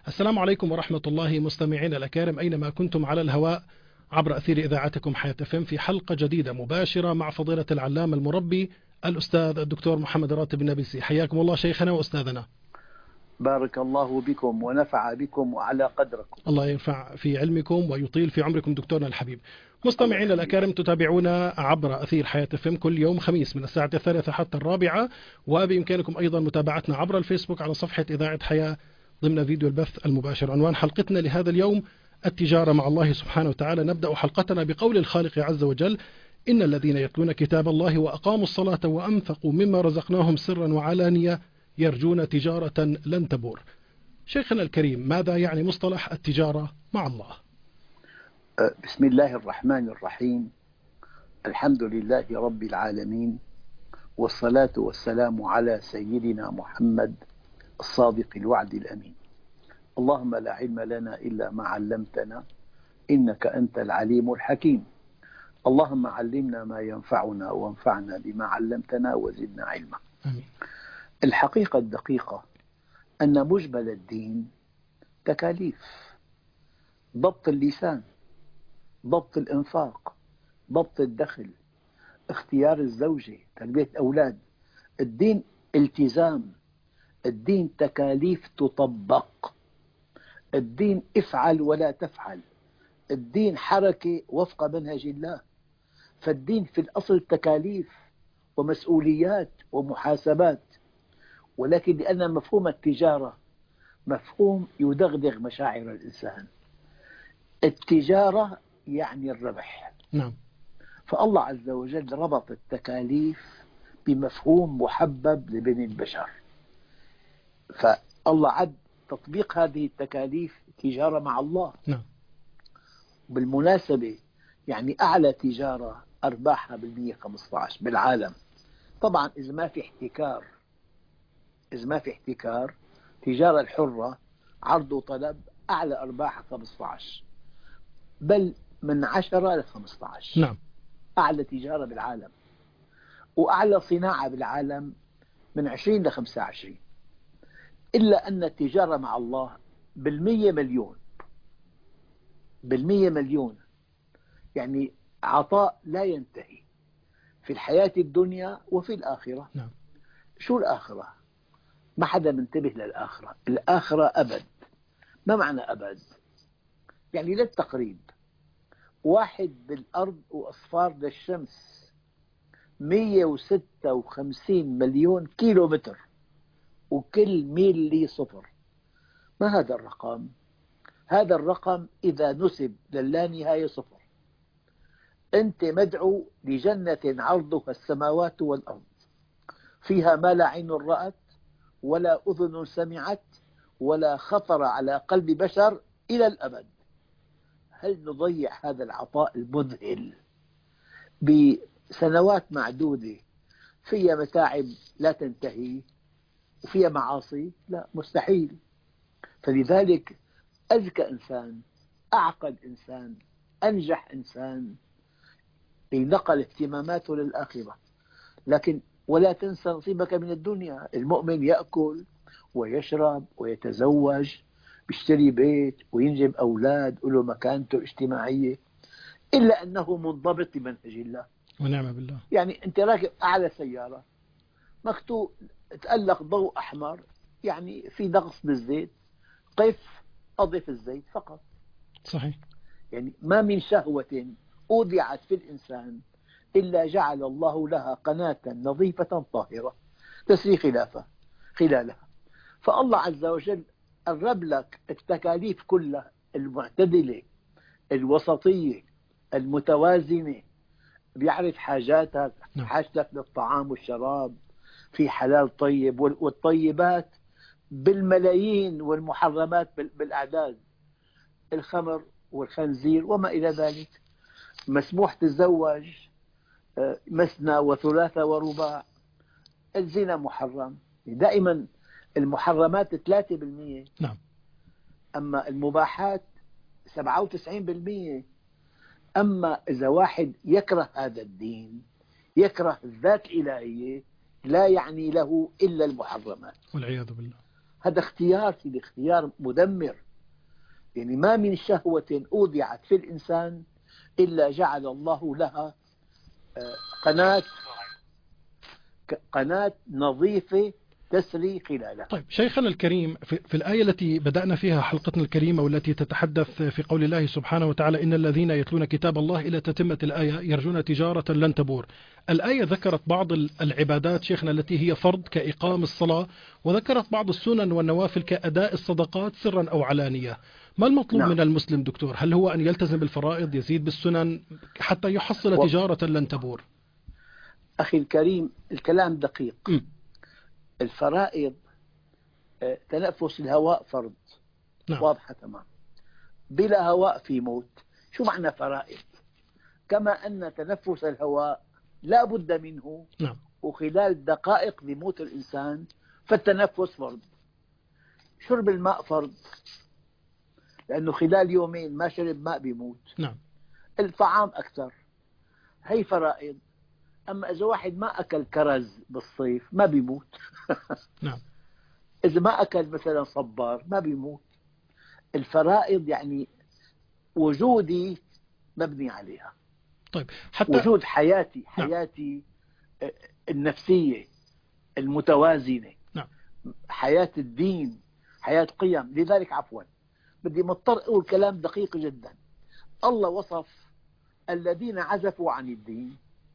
السلام عليكم ورحمة الله مستمعين الأكارم أينما كنتم على الهواء عبر أثير إذاعتكم حياة FM في حلقة جديدة مباشرة مع فضيلة العلامة المربي الأستاذ الدكتور محمد راتب النابلسي. حياكم الله شيخنا وأستاذنا. بارك الله بكم ونفع بكم وعلى قدركم. الله ينفع في علمكم ويطيل في عمركم دكتورنا الحبيب. مستمعين الأكارم تتابعونا عبر أثير حياة FM كل يوم خميس من الساعة 3 حتى 4، وبإمكانكم أيضا متابعتنا عبر الفيسبوك على صفحة إذاعة حياة ضمن فيديو البث المباشر. عنوان حلقتنا لهذا اليوم التجارة مع الله سبحانه وتعالى. نبدأ حلقتنا بقول الخالق عز وجل: إن الذين يتلون كتاب الله وأقاموا الصلاة وأنفقوا مما رزقناهم سرا وعلانية يرجون تجارة لن تبور. شيخنا الكريم، ماذا يعني مصطلح التجارة مع الله؟ بسم الله الرحمن الرحيم. الحمد لله رب العالمين، والصلاة والسلام على سيدنا محمد الصادق الوعد الأمين. اللهم لا علم لنا إلا ما علمتنا إنك أنت العليم الحكيم. اللهم علمنا ما ينفعنا وانفعنا بما علمتنا وزدنا علما. آمين. الحقيقة الدقيقة أن مجمل الدين تكاليف: ضبط اللسان، ضبط الإنفاق، ضبط الدخل، اختيار الزوجة، تربية الأولاد. الدين التزام، الدين تكاليف تطبق، الدين افعل ولا تفعل، الدين حركة وفق منهج الله. فالدين في الأصل تكاليف ومسؤوليات ومحاسبات، ولكن لأن مفهوم التجارة مفهوم يدغدغ مشاعر الإنسان. التجارة يعني الربح. نعم. فالله عز وجل ربط التكاليف بمفهوم محبب لبني البشر، فالله عد تطبيق هذه التكاليف تجارة مع الله. نعم. بالمناسبة يعني أعلى تجارة أرباحها بال115 بالعالم. طبعا إذا ما في احتكار تجارة الحرة عرض وطلب أعلى أرباحها 15، بل من 10 ل 15. نعم. أعلى تجارة بالعالم، وأعلى صناعة بالعالم من 20 ل 25. إلا أن التجارة مع الله بالمية مليون، يعني عطاء لا ينتهي في الحياة الدنيا وفي الآخرة. نعم. شو الآخرة؟ ما حدا منتبه للآخرة. الآخرة أبد. ما معنى أبد؟ يعني للتقريب، 1 بالأرض وأصفار للشمس 156 مليون كيلو متر، وكل ميل لي صفر. ما هذا الرقم؟ هذا الرقم إذا نسب للانهاية صفر. أنت مدعو لجنة عرضها السماوات والأرض، فيها ما لا عين رأت ولا أذن سمعت ولا خطر على قلب بشر إلى الأبد. هل نضيع هذا العطاء المذهل بسنوات معدودة فيها متاعب لا تنتهي وفيها معاصي؟ لا، مستحيل. فلذلك أذكى إنسان، أعقل إنسان، أنجح إنسان نقل اهتماماته للآخرة. لكن ولا تنسى نصيبك من الدنيا. المؤمن يأكل ويشرب ويتزوج، بيشتري بيت وينجب أولاد وله مكانته الاجتماعية، إلا أنه منضبط بمنهج الله. ونعم بالله. يعني أنت راكب أعلى سيارة، مكتوب تألق ضوء أحمر، يعني في نقص بالزيت، قف أضف الزيت فقط. صحيح. يعني ما من شهوة أودعت في الإنسان إلا جعل الله لها قناة نظيفة طاهرة تسري خلالها. فالله عز وجل قرب لك التكاليف كلها، المعتدلة الوسطية المتوازنة، بيعرف حاجاتك، حاجتك للطعام والشراب، في حلال طيب، والطيبات بالملايين والمحرمات بالأعداد، الخمر والخنزير وما إلى ذلك. مسموح تتزوج مثنى وثلاثة ورباع. الزنا محرم، دائما المحرمات 3%. نعم. أما المباحات 97%. أما إذا واحد يكره هذا الدين، يكره الذات الإلهية، لا يعني له إلا المحرمات والعياذ بالله. هذا اختيار، في الاختيار مدمر. يعني ما من شهوة أودعت في الإنسان إلا جعل الله لها قناة نظيفة تسري خلالها. طيب شيخنا الكريم، في الآية التي بدأنا فيها حلقتنا الكريمة والتي تتحدث في قول الله سبحانه وتعالى إن الذين يتلون كتاب الله إلى تتمة الآية يرجون تجارة لن تبور، الآية ذكرت بعض العبادات شيخنا التي هي فرض كإقام الصلاة، وذكرت بعض السنن والنوافل كأداء الصدقات سرا أو علانية. ما المطلوب نعم. من المسلم دكتور؟ هل هو أن يلتزم بالفرائض، يزيد بالسنن حتى يحصل تجارة لن تبور؟ أخي الكريم، الكلام دقيق. الفرائض، تنفس الهواء فرض. نعم. واضحة تمام. بلا هواء في موت. شو معنى فرائض؟ كما أن تنفس الهواء لا بد منه، نعم. وخلال دقائق بموت الإنسان، فالتنفس فرض. شرب الماء فرض، لأنه خلال يومين ما شرب ماء بيموت. نعم. الطعام أكثر، هي فرائض. أما إذا واحد ما أكل كرز بالصيف ما بيموت. نعم. إذا ما أكل مثلا صبار ما بيموت. الفرائض يعني وجودي مبني عليها. طيب حتى وجود حياتي نعم. النفسية المتوازنة. نعم. حياة الدين، حياة قيم. لذلك عفوا بدي مضطر أقول كلام دقيق جدا. الله وصف الذين عزفوا عن الدين،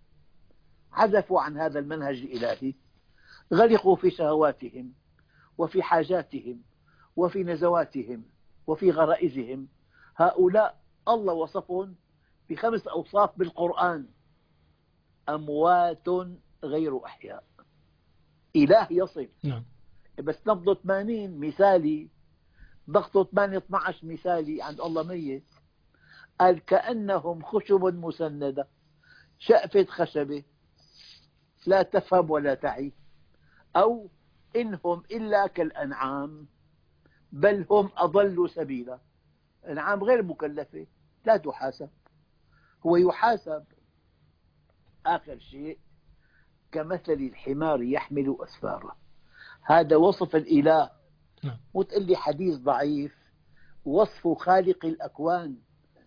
عزفوا عن هذا المنهج الإلهي، غرقوا في شهواتهم وفي حاجاتهم وفي نزواتهم وفي غرائزهم. هؤلاء الله وصفهم ب5 أوصاف بالقرآن: أموات غير أحياء. إله يصف. نعم. بس نبضه 80 مثالي، ضغطه 8-12 مثالي، عند الله ميت. قال كأنهم خشب مسندة، شأفة خشبة لا تفهم ولا تعي، أو إنهم إلا كالأنعام بل هم أضل سبيلا. الأنعام غير مكلفة، لا تحاسب. هو يحاسب آخر شيء كمثل الحمار يحمل أسفاره. هذا وصف الإله. مو تقول لي حديث ضعيف. وصف خالق الأكوان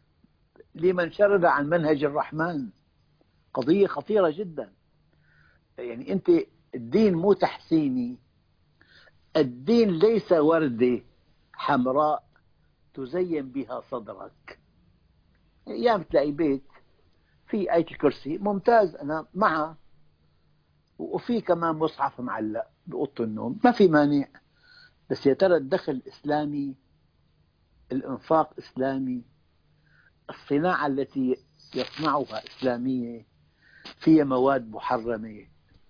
لمن شرد عن منهج الرحمن. قضية خطيرة جدا. يعني أنت الدين مو تحسيني. الدين ليس وردة حمراء تزين بها صدرك. أيام تلاقي بيت في آية الكرسي، ممتاز، أنا معها، وفي كمان مصحف معلق بأوضة النوم، ما في مانع. بس يا ترى الدخل إسلامي؟ الإنفاق إسلامي؟ الصناعة التي يصنعها إسلامية؟ فيها مواد محرمة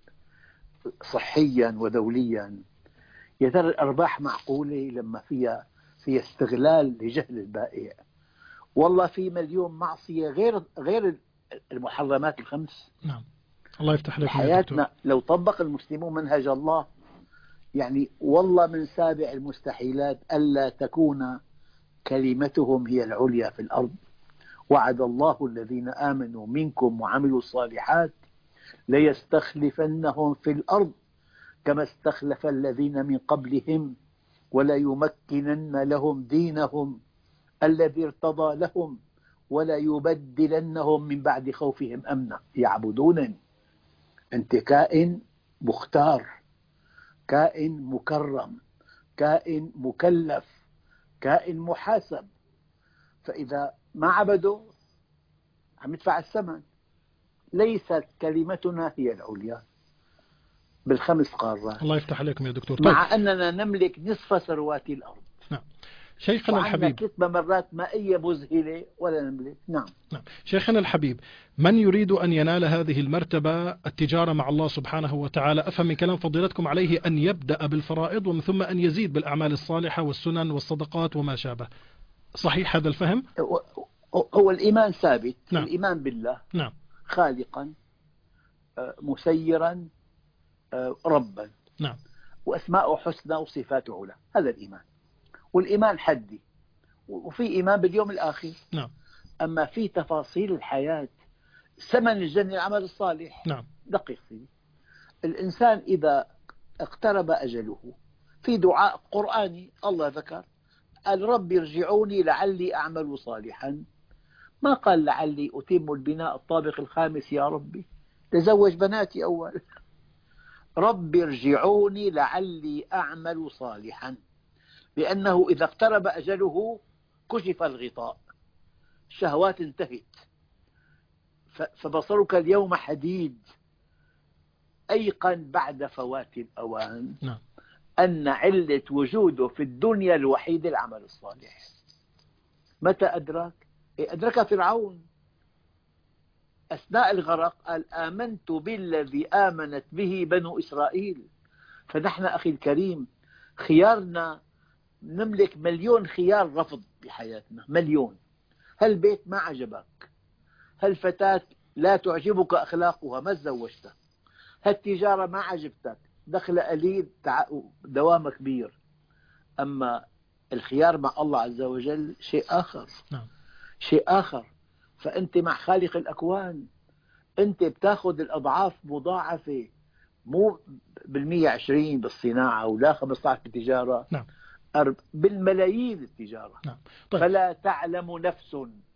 صحيا ودوليا؟ يا ترى الأرباح معقولة لما فيها استغلال لجهل البائع؟ والله في مليون معصية غير المحرمات ال5. نعم. الله يفتح لكم حياتنا لو طبق المسلمون منهج الله، يعني والله من سابع المستحيلات ألا تكون كلمتهم هي العليا في الأرض. وعد الله الذين آمنوا منكم وعملوا الصالحات ليستخلفنهم في الأرض كما استخلف الذين من قبلهم وليمكنن لهم دينهم الذي ارتضى لهم ولا يبدلنهم من بعد خوفهم أمنا يعبدونني. أنت كائن مختار، كائن مكرم، كائن مكلف، كائن محاسب. فإذا ما عبدوا عم يدفع الثمن. ليست كلمتنا هي العليا بال5 قارات. الله يفتح عليكم يا دكتور. مع أننا نملك نصف ثروات الأرض. نعم. شيخنا الحبيب، 3 ممرات مائية مذهلة ولا نملك. نعم. شيخنا الحبيب، من يريد أن ينال هذه المرتبة التجارة مع الله سبحانه وتعالى، أفهم من كلام فضيلتكم عليه أن يبدأ بالفرائض ومن ثم أن يزيد بالأعمال الصالحة والسنن والصدقات وما شابه، صحيح هذا الفهم؟ هو الإيمان ثابت. نعم. الإيمان بالله. نعم. خالقا، مسيرا، ربا. نعم. وأسماءه حسنى وصفاته علا. هذا الإيمان. والإيمان حدي، وفي إيمان باليوم الآخر. نعم. أما في تفاصيل الحياة، ثمن الجنة العمل الصالح. نعم. دقيق فيه. الإنسان إذا اقترب أجله في دعاء قرآني الله ذكر، قال رب ارجعوني لعلي أعمل صالحا، ما قال لعلي أتم البناء الطابق الخامس يا ربي تزوج بناتي أول. رب ارجعوني لعلي أعمل صالحا، لأنه إذا اقترب أجله كشف الغطاء، الشهوات انتهت، فبصرك اليوم حديد. أيقن بعد فوات الأوان أن علة وجوده في الدنيا الوحيد العمل الصالح. متى أدرك؟ أدرك فرعون أثناء الغرق، قال آمنت بالذي آمنت به بنو إسرائيل. فنحن أخي الكريم خيارنا نملك مليون خيار رفض بحياتنا، مليون. هالبيت ما عجبك، هالفتاة لا تعجبك أخلاقها ما تزوجتها، هالتجارة ما عجبتك دخل قليل دوام كبير. أما الخيار مع الله عز وجل شيء آخر، شيء آخر. فأنت مع خالق الأكوان أنت بتاخذ الأضعاف مضاعفة، مو بال120 بالصناعة ولا 15 بالتجارة، بالملايين التجارة. طيب. فلا تعلم نفس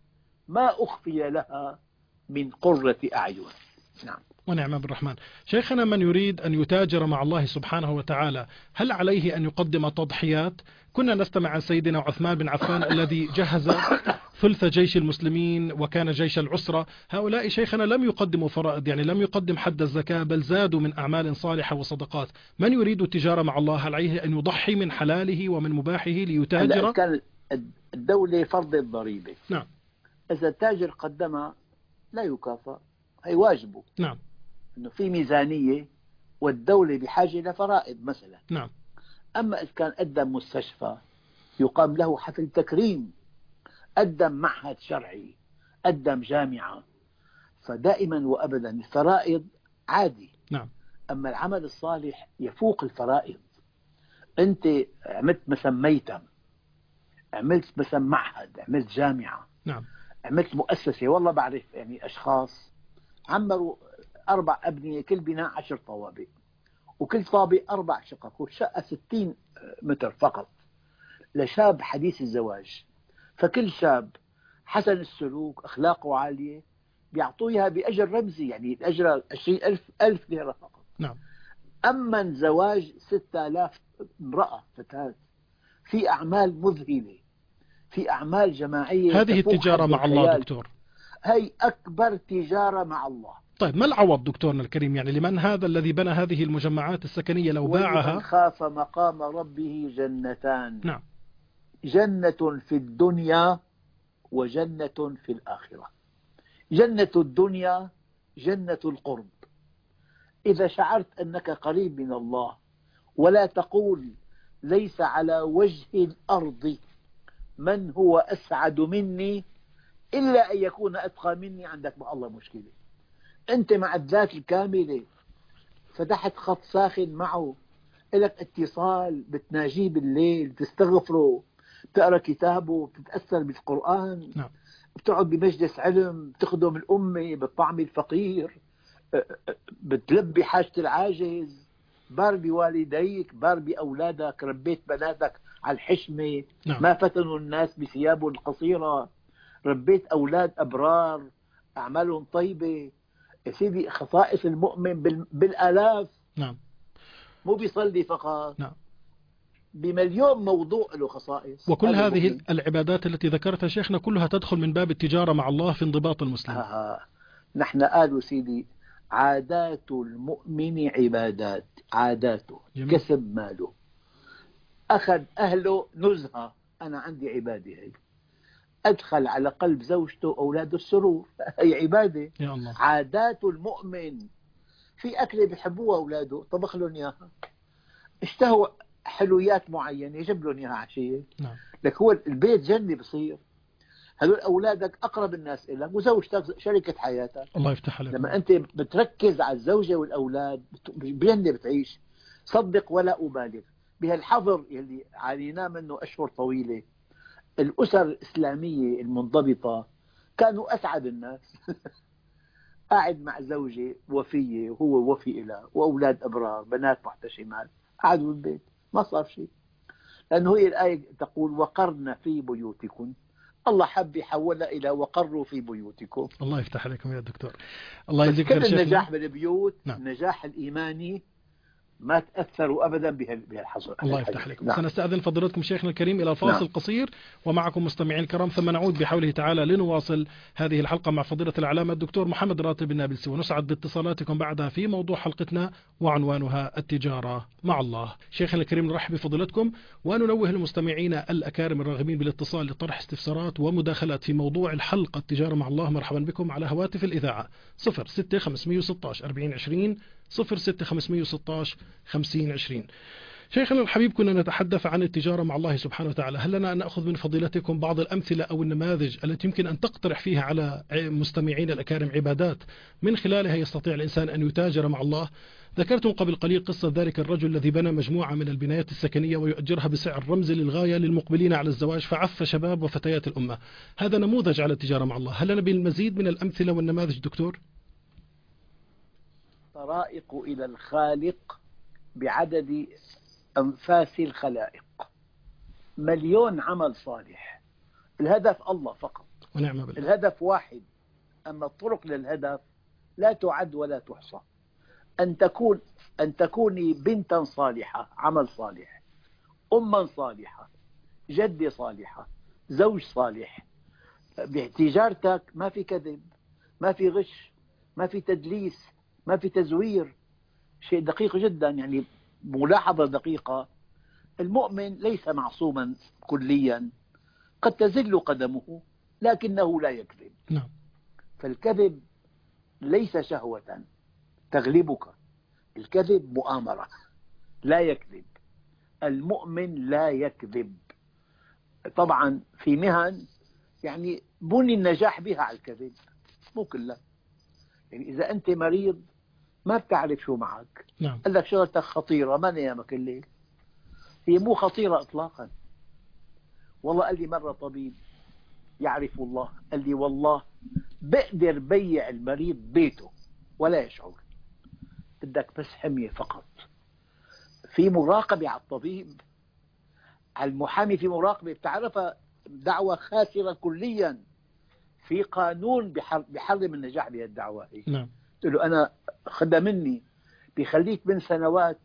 ما أخفي لها من قرة أعين. نعم. ونعم بالرحمن. شيخنا، من يريد أن يتاجر مع الله سبحانه وتعالى هل عليه أن يقدم تضحيات؟ كنا نستمع عن سيدنا عثمان بن عفان الذي جهز ثلث جيش المسلمين وكان جيش العسرة. هؤلاء شيخنا لم يقدموا فرائض، يعني لم يقدم حد الزكاة، بل زادوا من أعمال صالحة وصدقات. من يريد التجارة مع الله هل عليه أن يضحي من حلاله ومن مباحه ليتاجر؟ كان الدولة فرض الضريبة. نعم. إذا التاجر قدمها لا يكافأ، هي واجبه. نعم. أنه في ميزانية والدولة بحاجة لفرائض مثلا. نعم. أما إذا كان قدم مستشفى يقام له حفل تكريم، قدم معهد شرعي، قدم جامعة، فدائما وأبدا الفرائض عادي. نعم. أما العمل الصالح يفوق الفرائض. أنت عملت مثلا ميتم، عملت مثلا معهد، عملت جامعة، نعم. عملت مؤسسة. والله بعرف يعني أشخاص عمروا 4 أبنية، كل بناء 10 طوابق، وكل طابق 4 شقق، والشقة 60 متر فقط لشاب حديث الزواج. فكل شاب حسن السلوك أخلاقه عالية بيعطوه إياها بأجر رمزي، يعني الأجر 20,000 ليرة فقط. نعم. أما زواج 6000 امرأة فتاة، في أعمال مذهلة، في أعمال جماعية. هذه التجارة مع الله دكتور، هي أكبر تجارة مع الله. طيب ما العوض دكتورنا الكريم؟ يعني لمن هذا الذي بنى هذه المجمعات السكنية لو باعها؟ ولمن خاف مقام ربه جنتان. نعم. جنة في الدنيا وجنة في الآخرة. جنة الدنيا جنة القرب، إذا شعرت أنك قريب من الله، ولا تقول ليس على وجه الأرض من هو أسعد مني إلا أن يكون أتقى مني، عندك مع الله مشكلة. أنت مع الذات الكاملة فتحت خط ساخن معه، لك اتصال، بتناجيه بالليل، بتستغفره، بتقرأ كتابه، بتتأثر بالقرآن. نعم. بتقعد بمجلس علم، بتخدم الأمة، بتطعم الفقير، بتلبي حاجة العاجز، بار بوالديك، بار بأولادك، ربيت بناتك على الحشمة. نعم. ما فتنوا الناس بثيابهم القصيرة، ربيت أولاد أبرار أعمالهم طيبة. يا سيدي خصائص المؤمن بالآلاف. نعم. مو بيصلي فقط. نعم. بمليون موضوع له خصائص. وكل هذه العبادات التي ذكرتها شيخنا كلها تدخل من باب التجارة مع الله في انضباط المسلم. نحن قالوا سيدي عادات المؤمن عبادات، عاداته جميل. كسب ماله، أخذ أهله نزهة، أنا عندي عبادة هي، أدخل على قلب زوجته أولاده السرور، هي عبادة. يا الله. عادات المؤمن، في أكلة بيحبوها أولاده طبخ لهم إياها، اشتهوا حلويات معينة يجيب لهم إياها عشية. نعم. لك هو البيت جنة بصير، هذول أولادك أقرب الناس إليك، وزوجتك شريكة حياتك. الله يفتح عليك. لما أنت بتركز على الزوجة والأولاد بجنة بتعيش. صدق ولا أبالغ، بهالحظر اللي عانيناه منه أشهر طويلة، الأسر الإسلامية المنضبطة كانوا أسعد الناس. قاعد مع زوجة وفية وهو وفي لها، وأولاد أبرار، بنات محتشمات، قعدوا بالبيت ما صار شيء، لأنه هي الآية تقول وقرن في بيوتكم، الله حب يحولها إلى وقروا في بيوتكم. الله يفتح عليكم يا دكتور، الله بس يجزيك كل خير شيخنا. النجاح بالبيوت، نعم. النجاح الإيماني ما تأثروا أبدا بهالحظر. الله يفتح عليكم. نعم. سنستأذن فضيلتكم شيخنا الكريم إلى فاصل نعم. قصير، ومعكم مستمعين الكرام، ثم نعود بحوله تعالى لنواصل هذه الحلقة مع فضيلة العلامة الدكتور محمد راتب النابلسي، ونسعد باتصالاتكم بعدها في موضوع حلقتنا وعنوانها التجارة مع الله. شيخنا الكريم نرحب بفضيلتكم، وننوه المستمعين الأكارم الراغبين بالاتصال لطرح استفسارات ومداخلات في موضوع الحلقة التجارة مع الله، مرحبا بكم على هواتف الإذاعة 06516 4020 06516 5020. شيخنا الحبيب، كنا نتحدث عن التجارة مع الله سبحانه وتعالى، هل لنا أن نأخذ من فضيلتكم بعض الأمثلة أو النماذج التي يمكن أن تقترح فيها على مستمعين الأكارم عبادات من خلالها يستطيع الإنسان أن يتاجر مع الله؟ ذكرتم قبل قليل قصة ذلك الرجل الذي بنى مجموعة من البنايات السكنية ويؤجرها بسعر رمزي للغاية للمقبلين على الزواج، فعف شباب وفتيات الأمة. هذا نموذج على التجارة مع الله، هل لنا بالمزيد من الأمثلة والنماذج دكتور؟ طرائق إلى الخالق بعدد أنفاس الخلائق، مليون عمل صالح، الهدف الله فقط، ونعم بالله. الهدف واحد، أما الطرق للهدف لا تعد ولا تحصى. أن تكوني بنتا صالحة، عمل صالح، أما صالحة، جدة صالحة، زوج صالح. بتجارتك ما في كذب، ما في غش، ما في تدليس، ما في تزوير، شيء دقيق جدا. يعني ملاحظة دقيقة، المؤمن ليس معصوما كليا، قد تزل قدمه لكنه لا يكذب. نعم. فالكذب ليس شهوة تغلبك، الكذب مؤامرة، لا يكذب، المؤمن لا يكذب. طبعا في مهن يعني بني النجاح بها على الكذب، مو كلها. يعني إذا أنت مريض ما بتعرف شو معك، نعم. قال لك شغلتك خطيرة ما نيامك الليل، هي مو خطيرة إطلاقا. والله قال لي مرة طبيب يعرف الله، قال لي والله بقدر بيع المريض بيته ولا يشعر، بدك بس حمية فقط. في مراقبة على الطبيب، على المحامي في مراقبة، بتعرفها دعوة خاسرة كليا. في قانون بحرم النجاح بهذه الدعوة هي. نعم. قلت له أنا خدها مني، بيخليك من سنوات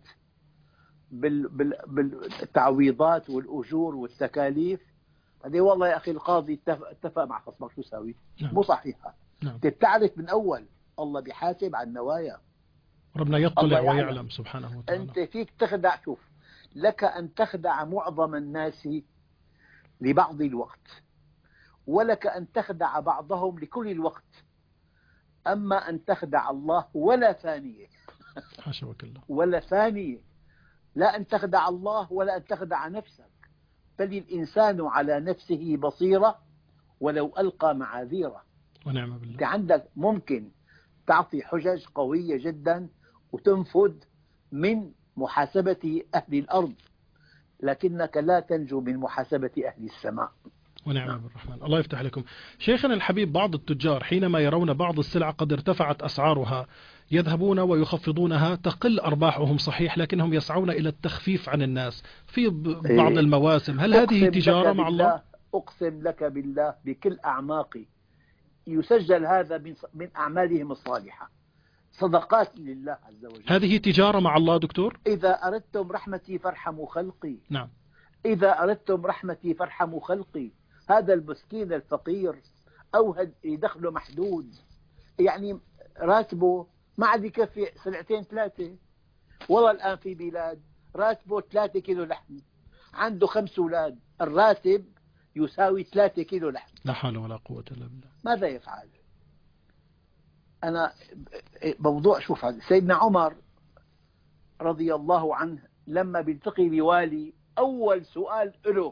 بالتعويضات والأجور والتكاليف. بعدين والله يا أخي القاضي اتفق مع خصمك، شو ساوي؟ نعم. مو صحيحة. نعم. تعرف من أول الله بيحاسب على النوايا، ربنا يطلع الله يعلم. ويعلم سبحانه وتعالى. أنت فيك تخدع، شوف، لك أن تخدع معظم الناس لبعض الوقت، ولك أن تخدع بعضهم لكل الوقت، أما أن تخدع الله ولا ثانية، حاشا وكلا، ولا ثانية، لا أن تخدع الله ولا أن تخدع نفسك، بل الإنسان على نفسه بصيرة ولو ألقى معاذيره. ونعم بالله. أنت عندك ممكن تعطي حجج قوية جدا وتنفذ من محاسبة أهل الأرض، لكنك لا تنجو من محاسبة أهل السماء. ونعم بالرحمن. الله يفتح لكم. شيخنا الحبيب، بعض التجار حينما يرون بعض السلع قد ارتفعت أسعارها يذهبون ويخفضونها، تقل أرباحهم صحيح، لكنهم يسعون إلى التخفيف عن الناس في بعض المواسم. هل هذه تجارة مع الله؟ أقسم لك بالله بكل أعماقي يسجل هذا من أعمالهم الصالحة، صدقات لله عز وجل. هذه تجارة مع الله دكتور؟ إذا أردتم رحمتي فارحموا خلقي. نعم. إذا أردتم رحمتي فارحموا خلقي. هذا المسكين الفقير أو دخله محدود، يعني راتبه ما عاد يكفي سلعتين ثلاثة. والله الآن في بلاد راتبه 3 كيلو لحم، عنده 5 أولاد، الراتب يساوي 3 كيلو لحم. لا حول ولا قوة إلا بالله. ماذا يفعل؟ أنا موضوع، شوف، سيدنا عمر رضي الله عنه لما بيلتقي بوالي أول سؤال له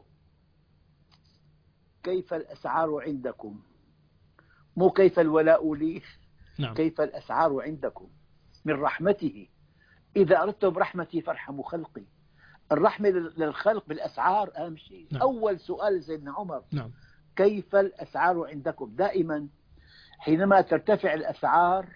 كيف الأسعار عندكم؟ مو كيف الولاء لي. نعم. كيف الأسعار عندكم؟ من رحمته، إذا أردتم رحمتي فارحموا خلقي. الرحمة للخلق بالأسعار أهم شيء. نعم. أول سؤال سيدنا عمر. نعم. كيف الأسعار عندكم؟ دائما حينما ترتفع الأسعار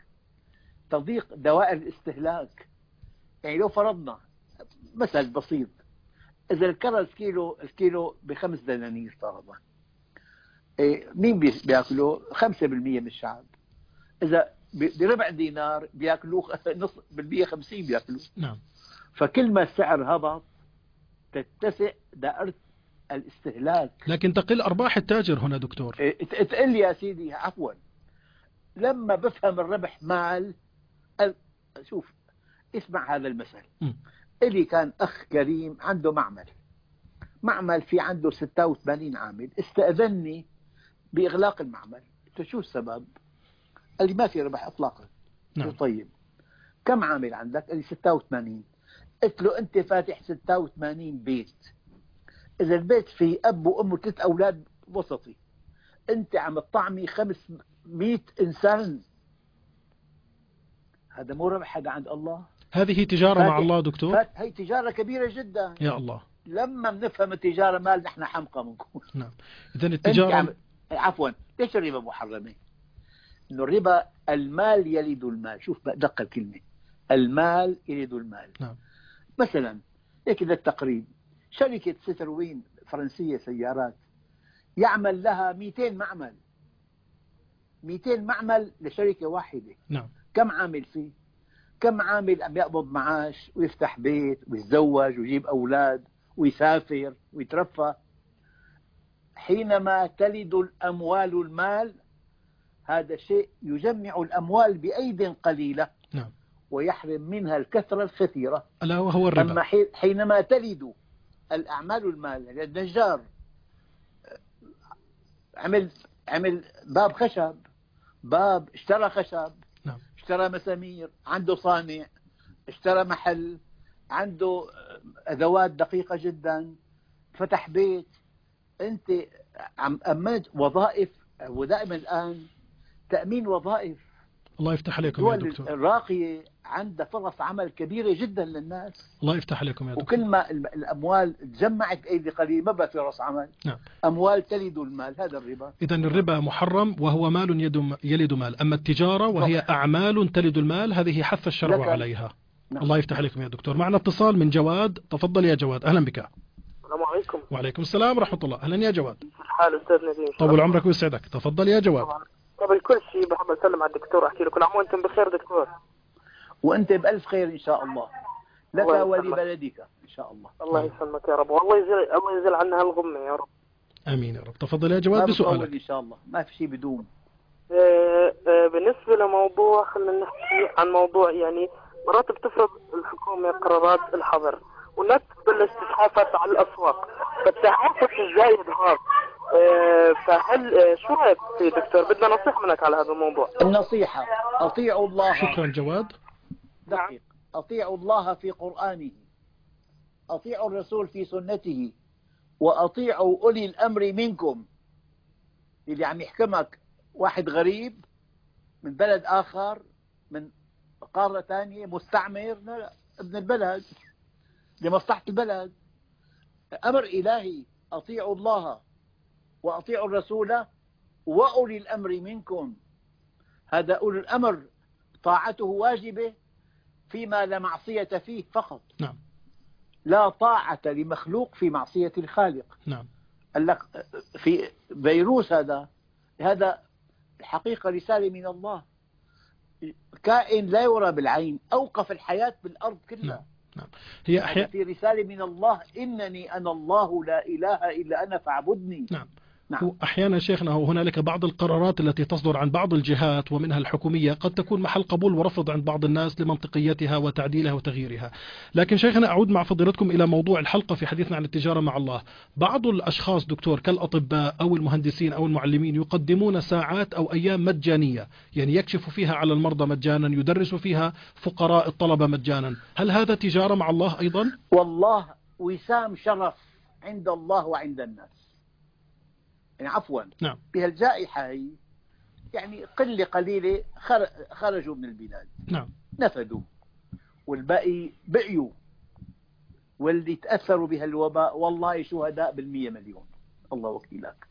تضيق دوائر الاستهلاك. يعني لو فرضنا مثل بسيط، إذا الكرز الكيلو ب5 دنانير فرضا، مين بياكله؟ 5% من الشعب. إذا بربع دينار بياكلوه نص بالمية، 50 بياكلوه. نعم. فكل ما السعر هبط تتسع دائرة الاستهلاك، لكن تقل أرباح التاجر هنا دكتور. تقل يا سيدي. عفوا، لما بفهم الربح مال. شوف، اسمع هذا المثل. إلي كان أخ كريم عنده معمل في عنده 86 عامل، استأذني بإغلاق المعمل. قلت شو السبب؟ قال لي ما في ربح إطلاقا. نعم. طيب كم عامل عندك؟ قال لي 86. قلت له أنت فاتح 86 بيت، إذا البيت فيه أب وأم و3 أولاد وسطي، أنت عم تطعمي 500 إنسان. هذا مو ربح، هذا عند الله. هذه تجارة مع الله دكتور. هي تجارة كبيرة جدا يا الله. لما بنفهم التجارة مال نحن حمقى منكم. نعم. إذا التجارة عفوا، ليش الربا محرمة؟ إنه الربا المال يلد المال. شوف دقة الكلمة، المال يلد المال. نعم. مثلا هيك للتقريب، شركة ستروين فرنسية سيارات يعمل لها 200 معمل، 200 معمل لشركة واحدة. نعم. كم عامل فيه؟ كم عامل عم يقبض معاش ويفتح بيت ويتزوج ويجيب أولاد ويسافر ويترفه. حينما تلد الأموال المال، هذا شيء يجمع الأموال بأيد قليلة. نعم. ويحرم منها الكثرة الكثيرة، ألا وهو الربا. أما حينما تلد الأعمال المال، النجار عمل باب خشب، اشترى خشب. نعم. اشترى مسامير، عنده صانع، اشترى محل، عنده أدوات دقيقة جدا، فتح بيت. أنت عم أمنت وظائف. ودائما الآن تأمين وظائف. الله يفتح عليكم يا الدول دكتور. الراقية عندها فرص عمل كبيرة جدا للناس. الله يفتح عليكم يا دكتور. وكل ما الأموال تجمعت بأيدي قليل ما بقى في فرص عمل. نعم. أموال تلد المال، هذا الربا. إذا الربا محرم وهو مال يلد مال، أما التجارة وهي أعمال تلد المال هذه حث الشرع عليها. نعم. الله يفتح عليكم يا دكتور. معنا اتصال من جواد. تفضل يا جواد، أهلا بك. السلام عليكم. وعليكم السلام ورحمة الله. أهلا يا جواد. كيف الحال أستاذ نديم؟ طول عمرك ويسعدك. تفضل يا جواد. قبل كل شيء بحب أسلم على الدكتور، أحكي له كل عام وأنتم بخير دكتور. وأنت بألف خير إن شاء الله، لك ولبلدك إن شاء الله. الله يسلمك يا رب، والله يزيل عنها الغمة يا رب. آمين يا رب. تفضل يا جواد بسؤالك. إن شاء الله ما في شيء بدون. بالنسبة لموضوع، خلينا نحكي عن موضوع يعني مرات بتفرض الحكومة قرارات الحظر والناس تبلش تتحافظ على الأسواق، فالتحافظ الزايد هذا فهل شو رأيك فيه دكتور؟ بدنا نصيحة منك على هذا الموضوع. النصيحة أطيعوا الله. شكرا جواد. دقيق. أطيعوا الله في قرآنه، أطيعوا الرسول في سنته، وأطيعوا أولي الأمر منكم. اللي عم يحكمك واحد غريب من بلد آخر، من قارة ثانية، مستعمر، لا، ابن البلد لمصلحة البلد. أمر إلهي، أطيعوا الله وأطيعوا الرسول وأولي الأمر منكم. هذا أولي الأمر طاعته واجبة فيما لا معصية فيه فقط. نعم. لا طاعة لمخلوق في معصية الخالق. نعم. قال لك في فيروس، هذا الحقيقة رسالة من الله. كائن لا يرى بالعين أوقف الحياة بالأرض كلها. نعم. نعم. هي في رسالة من الله، إنني أنا الله لا إله إلا أنا فاعبدني. نعم. نعم. أحيانا شيخنا هنالك بعض القرارات التي تصدر عن بعض الجهات ومنها الحكومية قد تكون محل قبول ورفض عند بعض الناس لمنطقيتها وتعديلها وتغييرها. لكن شيخنا أعود مع فضيلتكم إلى موضوع الحلقة في حديثنا عن التجارة مع الله. بعض الأشخاص دكتور كالأطباء أو المهندسين أو المعلمين يقدمون ساعات أو أيام مجانية، يعني يكشف فيها على المرضى مجانا، يدرس فيها فقراء الطلبة مجانا. هل هذا تجارة مع الله أيضا؟ والله وسام شرف عند الله وعند الناس. يعني عفوا. نعم. بهالجائحة هي يعني قلة قليلة خرجوا من البلاد. نعم. نفدوا والباقي بقيوا، واللي تأثروا بهالوباء والله شهداء بالمية مليون. الله وكيلك.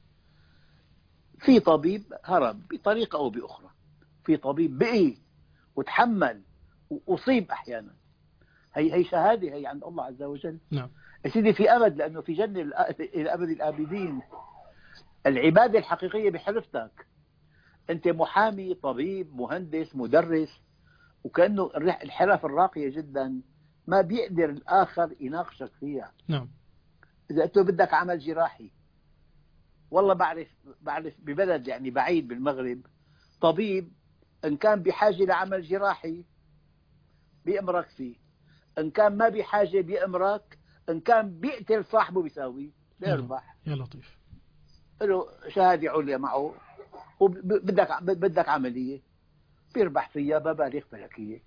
في طبيب هرب بطريقة أو بأخرى، في طبيب بقي وتحمل وأصيب أحيانا. هي شهادة هي عند الله عز وجل. نعم. يا سيدي في أمد، لأنه في جنة إلى أبد الآبدين. العبادة الحقيقية بحرفتك. أنت محامي، طبيب، مهندس، مدرس، وكأنه الحرف الراقية جدا ما بيقدر الآخر يناقشك فيها. نعم. إذا أنت بدك عمل جراحي، والله بعرف ببلد يعني بعيد بالمغرب طبيب إن كان بحاجة لعمل جراحي بيأمرك فيه، إن كان ما بحاجة بيأمرك، إن كان بيقتل صاحبه بيساوي بيربح. يا لطيف. له شهادة عليا معه، وبدك عملية بيربح فيها مبالغ فلكية.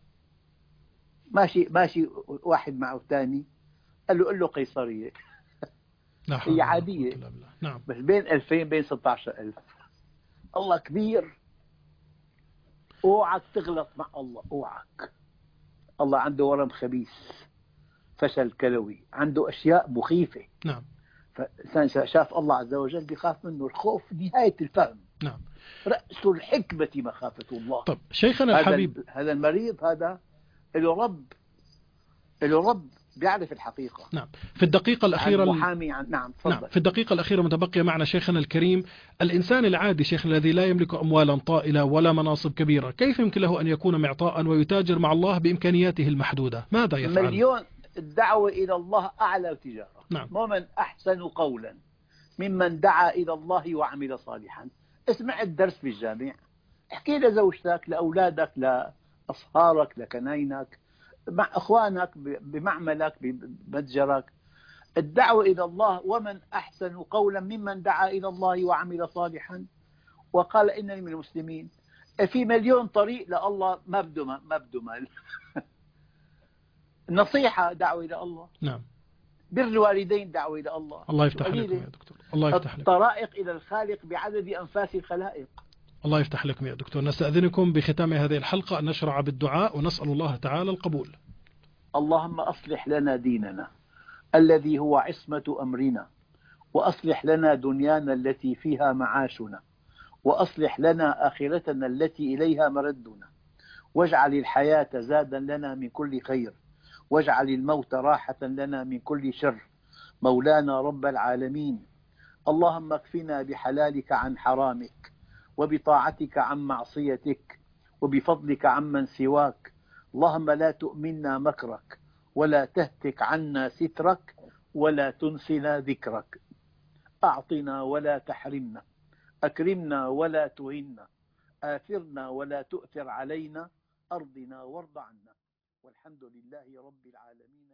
ماشي واحد معه الثاني قال له قيصرية. لا حول هي ولا قوة عادية، إلا بالله. نعم. بس بين 2000 بين 16,000. الله كبير، اوعك تغلط مع الله، اوعك. الله عنده ورم خبيث، فشل كلوي، عنده أشياء مخيفة. نعم. فإنسان شاف الله عز وجل بيخاف منه. الخوف نهاية الفهم، نعم. رأس الحكمة مخافة الله. طب شيخنا الحبيب، هذا المريض هذا له رب بيعرف الحقيقة. نعم، في الدقيقة الأخيرة نعم تفضل. نعم، في الدقيقة الأخيرة متبقية معنا شيخنا الكريم، الإنسان العادي شيخنا الذي لا يملك أموالا طائلة ولا مناصب كبيرة، كيف يمكن له أن يكون معطاء ويتاجر مع الله بإمكانياته المحدودة؟ ماذا يفعل؟ مليون. الدعوة إلى الله أعلى تجارة. نعم. ومن أحسن قولا ممن دعا إلى الله وعمل صالحا. اسمع الدرس في الجامع، احكي لزوجتك، لأولادك، لأصهارك، لكناينك، مع أخوانك، بمعملك، بمتجرك. الدعوة إلى الله. ومن أحسن قولا ممن دعا إلى الله وعمل صالحا وقال إنني من المسلمين. في مليون طريق لله، ما بده مال. النصيحة دعوة إلى الله. نعم. بر الوالدين دعوة إلى الله. الله يفتح لكم يا دكتور. الله يفتح لكم. الطرائق إلى الخالق بعدد أنفاس الخلائق. الله يفتح لكم يا دكتور. نستأذنكم بختام هذه الحلقة أن نشرع بالدعاء ونسأل الله تعالى القبول. اللهم أصلح لنا ديننا الذي هو عصمة أمرنا، وأصلح لنا دنيانا التي فيها معاشنا، وأصلح لنا آخرتنا التي إليها مردنا، واجعل الحياة زادا لنا من كل خير، واجعل الموت راحة لنا من كل شر. مولانا رب العالمين، اللهم اكفنا بحلالك عن حرامك، وبطاعتك عن معصيتك، وبفضلك عمن سواك. اللهم لا تؤمنا مكرك، ولا تهتك عنا سترك، ولا تنسنا ذكرك. أعطنا ولا تحرمنا، أكرمنا ولا تهنا، آثرنا ولا تؤثر علينا، أرضنا وارض عنا. والحمد لله رب العالمين.